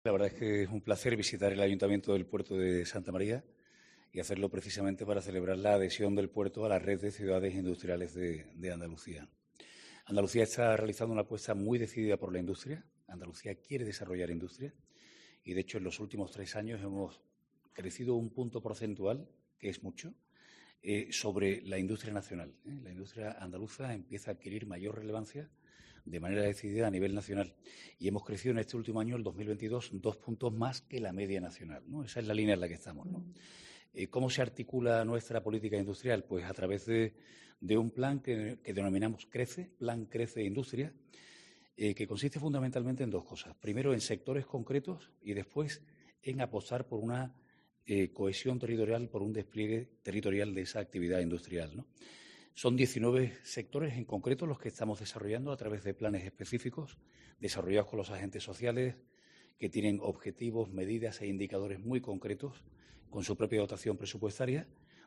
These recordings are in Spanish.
La verdad es que es un placer visitar el Ayuntamiento del Puerto de Santa María y hacerlo precisamente para celebrar la adhesión del puerto a la red de ciudades industriales de Andalucía. Andalucía está realizando una apuesta muy decidida por la industria. Andalucía quiere desarrollar industria y, de hecho, en los últimos 3 años hemos crecido un punto porcentual, que es mucho, sobre la industria nacional. La industria andaluza empieza a adquirir mayor relevancia de manera decidida a nivel nacional. Y hemos crecido en este último año, el 2022, 2 puntos más que la media nacional, ¿no? Esa es la línea en la que estamos, ¿no? ¿Cómo se articula nuestra política industrial? Pues a través de un plan que denominamos CRECE, Plan Crece Industria, que consiste fundamentalmente en 2 cosas. Primero, en sectores concretos y después en apostar por una cohesión territorial, por un despliegue territorial de esa actividad industrial, ¿no? Son 19 sectores en concreto los que estamos desarrollando a través de planes específicos desarrollados con los agentes sociales que tienen objetivos, medidas e indicadores muy concretos con su propia dotación presupuestaria,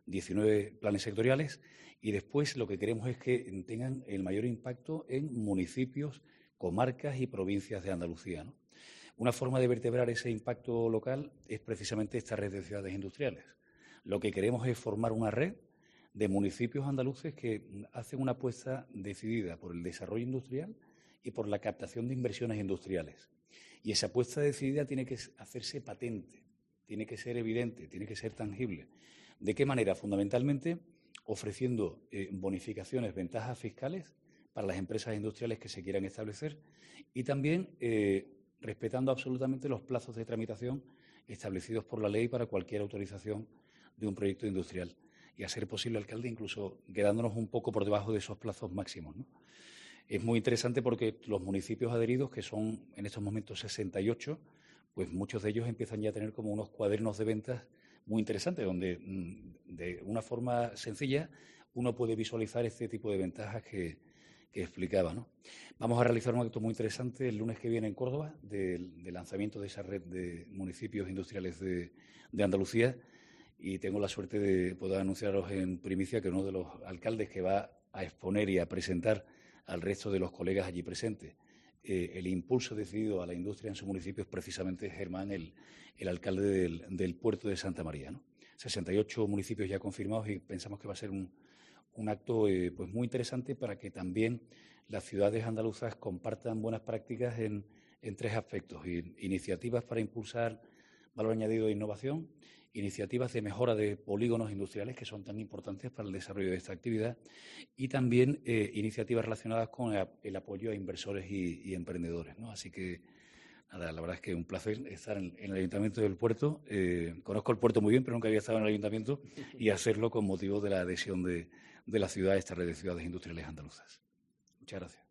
19 planes sectoriales, y después lo que queremos es que tengan el mayor impacto en municipios, comarcas y provincias de Andalucía, ¿no? Una forma de vertebrar ese impacto local es precisamente esta red de ciudades industriales. Lo que queremos es formar una red de municipios andaluces que hacen una apuesta decidida por el desarrollo industrial y por la captación de inversiones industriales. Y esa apuesta decidida tiene que hacerse patente, tiene que ser evidente, tiene que ser tangible. ¿De qué manera? Fundamentalmente ofreciendo bonificaciones, ventajas fiscales para las empresas industriales que se quieran establecer y también respetando absolutamente los plazos de tramitación establecidos por la ley para cualquier autorización de un proyecto industrial. Y a ser posible, alcalde, incluso quedándonos un poco por debajo de esos plazos máximos, ¿no? Es muy interesante porque los municipios adheridos, que son en estos momentos 68, pues muchos de ellos empiezan ya a tener como unos cuadernos de ventas muy interesantes, donde de una forma sencilla uno puede visualizar este tipo de ventajas que explicaba, ¿no? Vamos a realizar un acto muy interesante el lunes que viene en Córdoba, de lanzamiento de esa red de municipios industriales de Andalucía, y tengo la suerte de poder anunciaros en primicia que uno de los alcaldes que va a exponer y a presentar al resto de los colegas allí presentes el impulso decidido a la industria en su municipio es precisamente Germán, el alcalde del puerto de Santa María, ¿no? 68 municipios ya confirmados y pensamos que va a ser un acto pues muy interesante para que también las ciudades andaluzas compartan buenas prácticas en 3 aspectos. Iniciativas para impulsar valor añadido de innovación, iniciativas de mejora de polígonos industriales que son tan importantes para el desarrollo de esta actividad y también iniciativas relacionadas con el apoyo a inversores y emprendedores, ¿no? Así que, nada, la verdad es que un placer estar en el Ayuntamiento del Puerto. Conozco el puerto muy bien, pero nunca había estado en el Ayuntamiento y hacerlo con motivo de la adhesión de la ciudad a esta red de ciudades industriales andaluzas. Muchas gracias.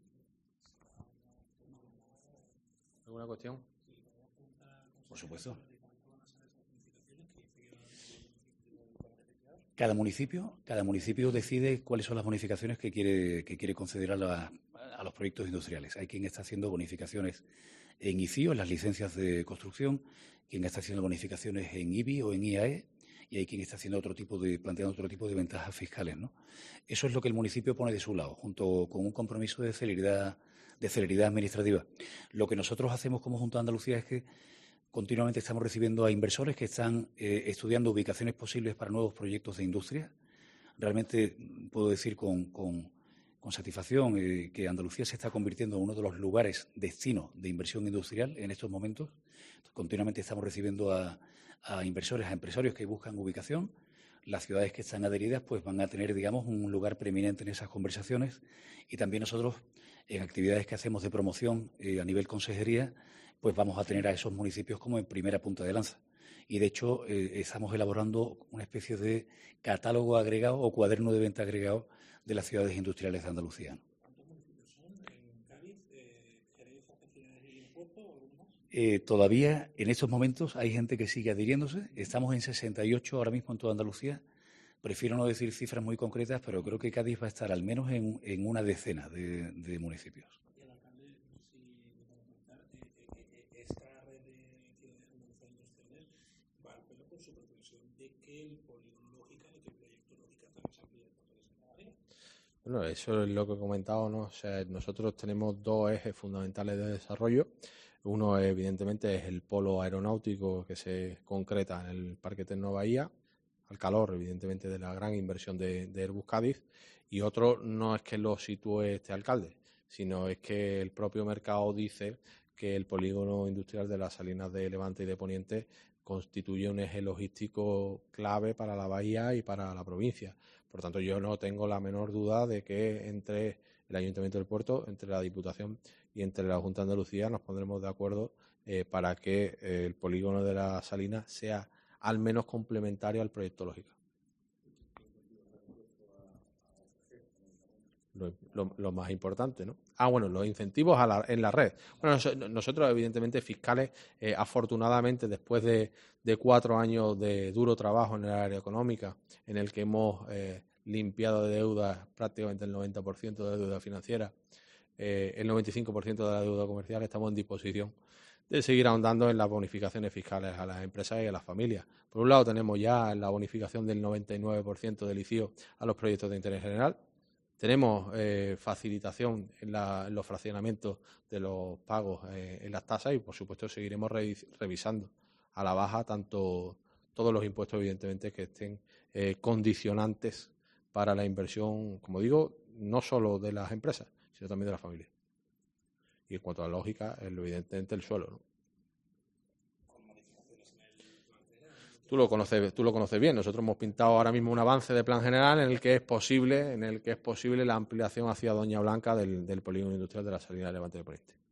¿Alguna cuestión? Por supuesto. Cada municipio decide cuáles son las bonificaciones que quiere conceder a los proyectos industriales. Hay quien está haciendo bonificaciones en ICIO, en las licencias de construcción, quien está haciendo bonificaciones en IBI o en IAE, y hay quien está haciendo planteando otro tipo de ventajas fiscales, ¿no? Eso es lo que el municipio pone de su lado, junto con un compromiso de celeridad administrativa. Lo que nosotros hacemos como Junta de Andalucía es que continuamente estamos recibiendo a inversores que están estudiando ubicaciones posibles para nuevos proyectos de industria. Realmente puedo decir con satisfacción que Andalucía se está convirtiendo en uno de los lugares destino de inversión industrial en estos momentos. Continuamente estamos recibiendo a inversores, a empresarios que buscan ubicación. Las ciudades que están adheridas pues van a tener, digamos, un lugar preeminente en esas conversaciones y también nosotros, en actividades que hacemos de promoción a nivel consejería, pues vamos a tener a esos municipios como en primera punta de lanza. Y, de hecho, estamos elaborando una especie de catálogo agregado o cuaderno de venta agregado de las ciudades industriales de Andalucía, ¿no? ¿Cuántos municipios son en Cádiz, Jerez, Algeciras y el Puerto o alguno más? Todavía, en estos momentos, hay gente que sigue adhiriéndose. Estamos en 68 ahora mismo en toda Andalucía. Prefiero no decir cifras muy concretas, pero creo que Cádiz va a estar al menos en una decena de municipios. Y el alcalde, no sé si me puede comentar, esta red de ciudades andaluzas industriales va al pelo con su pretensión de que el polígono lógica, de que el proyecto lógica también se amplíe al puerto de Santa María. Bueno, eso es lo que he comentado, ¿no? O sea, nosotros tenemos 2 ejes fundamentales de desarrollo. Uno, evidentemente, es el polo aeronáutico que se concreta en el Parque Tecnobahía, al calor, evidentemente, de la gran inversión de Airbus Cádiz, y otro no es que lo sitúe este alcalde, sino es que el propio mercado dice que el polígono industrial de las Salinas de Levante y de Poniente constituye un eje logístico clave para la bahía y para la provincia. Por tanto, yo no tengo la menor duda de que entre el Ayuntamiento del Puerto, entre la Diputación y entre la Junta de Andalucía nos pondremos de acuerdo para que el polígono de las Salinas sea al menos complementario al proyecto Lógica. Lo más importante, ¿no? Bueno, los incentivos en la red. Bueno, nosotros, evidentemente, fiscales, afortunadamente, después de 4 años de duro trabajo en el área económica, en el que hemos limpiado de deuda prácticamente el 90% de deuda financiera, el 95% de la deuda comercial, estamos en disposición de seguir ahondando en las bonificaciones fiscales a las empresas y a las familias. Por un lado, tenemos ya la bonificación del 99% del ICIO a los proyectos de interés general. Tenemos facilitación en los fraccionamientos de los pagos en las tasas y, por supuesto, seguiremos revisando a la baja todos los impuestos, evidentemente, que estén condicionantes para la inversión, como digo, no solo de las empresas, sino también de las familias. Y en cuanto a la lógica, evidentemente el suelo, ¿no? Tú lo conoces bien. Nosotros hemos pintado ahora mismo un avance de plan general en el que es posible la ampliación hacia Doña Blanca del polígono industrial de la Salina de Levante de Poniente.